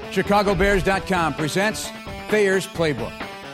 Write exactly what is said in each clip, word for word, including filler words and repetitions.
Chicago Bears dot com presents Thayer's Playbook.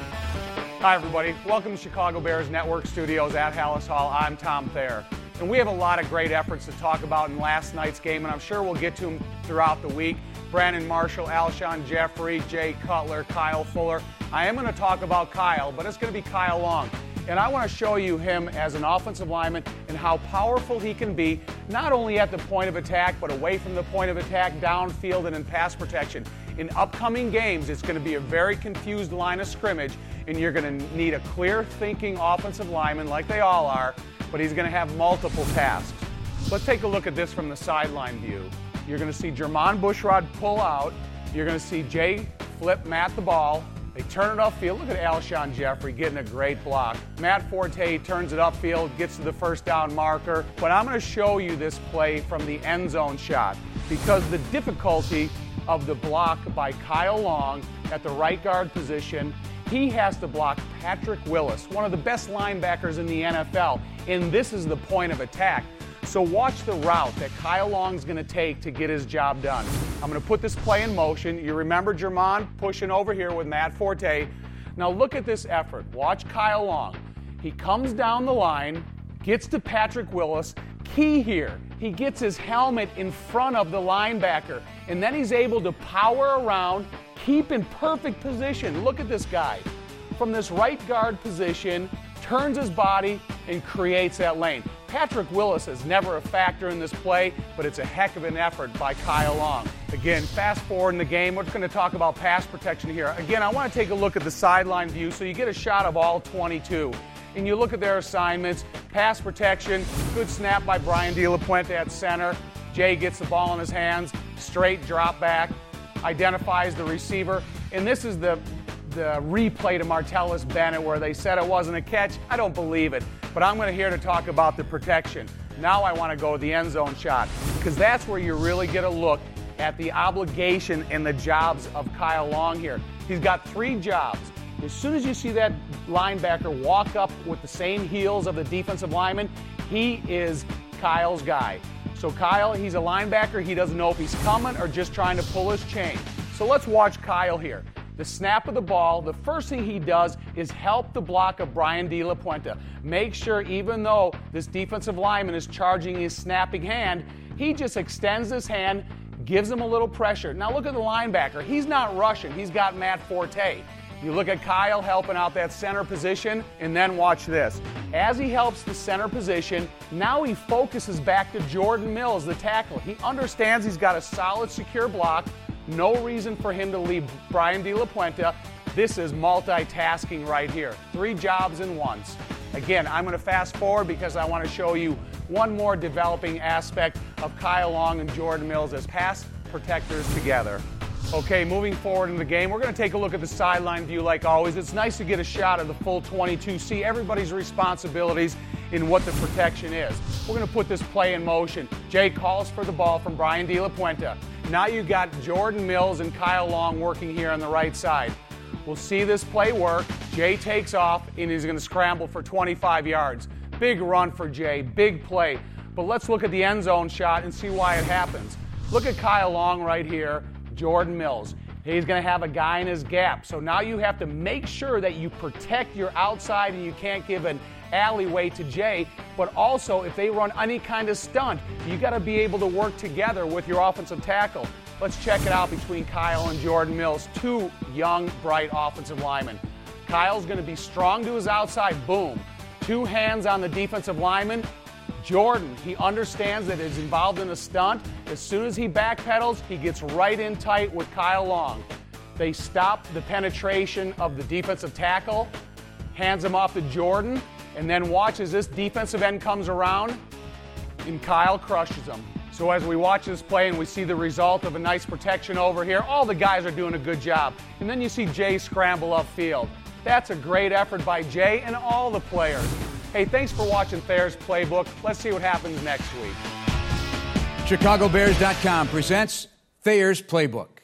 Hi, everybody. Welcome to Chicago Bears Network Studios at Halas Hall. I'm Tom Thayer. And we have a lot of great efforts to talk about in last night's game, and I'm sure we'll get to them throughout the week. Brandon Marshall, Alshon Jeffrey, Jay Cutler, Kyle Fuller. I am going to talk about Kyle, but it's going to be Kyle Long. And I want to show you him as an offensive lineman and how powerful he can be, not only at the point of attack, but away from the point of attack, downfield, and in pass protection. In upcoming games, it's going to be a very confused line of scrimmage, and you're going to need a clear-thinking offensive lineman, like they all are, but he's going to have multiple tasks. Let's take a look at this from the sideline view. You're going to see Jermon Bushrod pull out. You're going to see Jay flip Matt the ball. They turn it upfield. Look at Alshon Jeffrey getting a great block. Matt Forte turns it upfield, gets to the first down marker. But I'm going to show you this play from the end zone shot because the difficulty of the block by Kyle Long at the right guard position, he has to block Patrick Willis, one of the best linebackers in the N F L, and this is the point of attack. So watch the route that Kyle Long's going to take to get his job done. I'm going to put this play in motion. You remember Jermon pushing over here with Matt Forte. Now look at this effort. Watch Kyle Long. He comes down the line, gets to Patrick Willis. Key here, he gets his helmet in front of the linebacker, and then he's able to power around, keep in perfect position. Look at this guy. From this right guard position, turns his body, and creates that lane. Patrick Willis is never a factor in this play, but it's a heck of an effort by Kyle Long. Again, fast forward in the game, we're going to talk about pass protection here. Again, I want to take a look at the sideline view so you get a shot of all twenty-two. And you look at their assignments, pass protection, good snap by Brian De La Puente at center. Jay gets the ball in his hands, straight drop back, identifies the receiver. And this is the the replay to Martellus Bennett where they said it wasn't a catch. I don't believe it, but I'm going to here to talk about the protection. Now I want to go to the end zone shot because that's where you really get a look at the obligation and the jobs of Kyle Long here. He's got three jobs. As soon as you see that linebacker walk up with the same heels of the defensive lineman, he is Kyle's guy. So Kyle, he's a linebacker. He doesn't know if he's coming or just trying to pull his chain. So let's watch Kyle here. The snap of the ball, the first thing he does is help the block of Brian De La Puente. Make sure even though this defensive lineman is charging his snapping hand, he just extends his hand, gives him a little pressure. Now look at the linebacker. He's not rushing. He's got Matt Forte. You look at Kyle helping out that center position, and then watch this. As he helps the center position, now he focuses back to Jordan Mills, the tackle. He understands he's got a solid, secure block. No reason for him to leave Brian De La Puente. This is multitasking right here. Three jobs in once. Again, I'm going to fast forward because I want to show you one more developing aspect of Kyle Long and Jordan Mills as pass protectors together. Okay, moving forward in the game, we're going to take a look at the sideline view like always. It's nice to get a shot of the full twenty-two, see everybody's responsibilities in what the protection is. We're going to put this play in motion. Jay calls for the ball from Brian De La Puente. Now you got Jordan Mills and Kyle Long working here on the right side. We'll see this play work. Jay takes off, and he's going to scramble for twenty-five yards. Big run for Jay, big play. But let's look at the end zone shot and see why it happens. Look at Kyle Long right here. Jordan Mills. He's going to have a guy in his gap. So now you have to make sure that you protect your outside and you can't give an alleyway to Jay. But also, if they run any kind of stunt, you got to be able to work together with your offensive tackle. Let's check it out between Kyle and Jordan Mills, two young, bright offensive linemen. Kyle's going to be strong to his outside. Boom. Two hands on the defensive lineman. Jordan, he understands that he's involved in a stunt. As soon as he backpedals, he gets right in tight with Kyle Long. They stop the penetration of the defensive tackle, hands him off to Jordan, and then watch as this defensive end comes around, and Kyle crushes him. So as we watch this play and we see the result of a nice protection over here, all the guys are doing a good job. And then you see Jay scramble upfield. That's a great effort by Jay and all the players. Hey, thanks for watching Thayer's Playbook. Let's see what happens next week. Chicago Bears dot com presents Thayer's Playbook.